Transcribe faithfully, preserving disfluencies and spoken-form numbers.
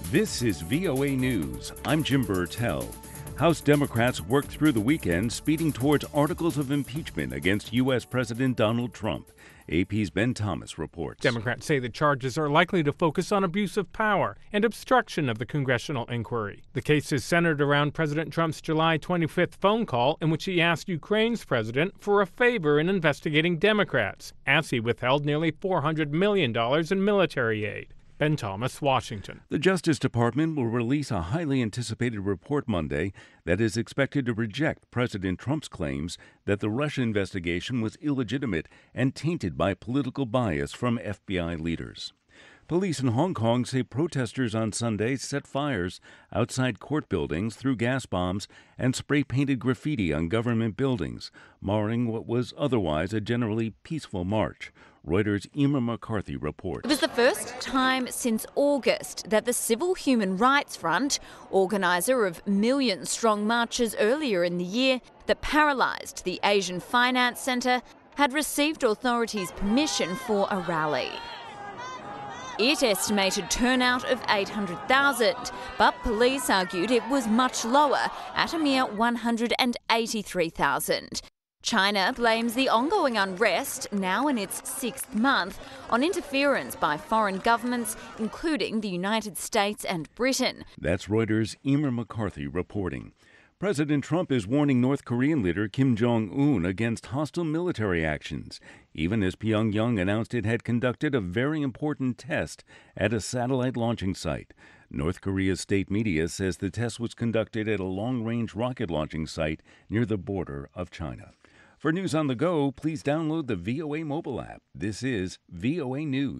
This is V O A News. I'm Jim Burtell. House Democrats worked through the weekend speeding towards articles of impeachment against U S. President Donald Trump. A P's Ben Thomas reports. Democrats say the charges are likely to focus on abuse of power and obstruction of the congressional inquiry. The case is centered around President Trump's July twenty-fifth phone call in which he asked Ukraine's president for a favor in investigating Democrats, as he withheld nearly four hundred million dollars in military aid. Ben Thomas, Washington. The Justice Department will release a highly anticipated report Monday that is expected to reject President Trump's claims that the Russia investigation was illegitimate and tainted by political bias from F B I leaders. Police in Hong Kong say protesters on Sunday set fires outside court buildings, threw gas bombs, and spray-painted graffiti on government buildings, marring what was otherwise a generally peaceful march. Reuters' Emer McCarthy reports. It was the first time since August that the Civil Human Rights Front, organiser of million-strong marches earlier in the year that paralysed the Asian Finance Centre, had received authorities' permission for a rally. It estimated turnout of eight hundred thousand, but police argued it was much lower, at a mere one hundred eighty-three thousand. China blames the ongoing unrest, now in its sixth month, on interference by foreign governments, including the United States and Britain. That's Reuters' Emer McCarthy reporting. President Trump is warning North Korean leader Kim Jong-un against hostile military actions, even as Pyongyang announced it had conducted a very important test at a satellite launching site. North Korea's state media says the test was conducted at a long-range rocket launching site near the border of China. For news on the go, please download the V O A mobile app. This is V O A News.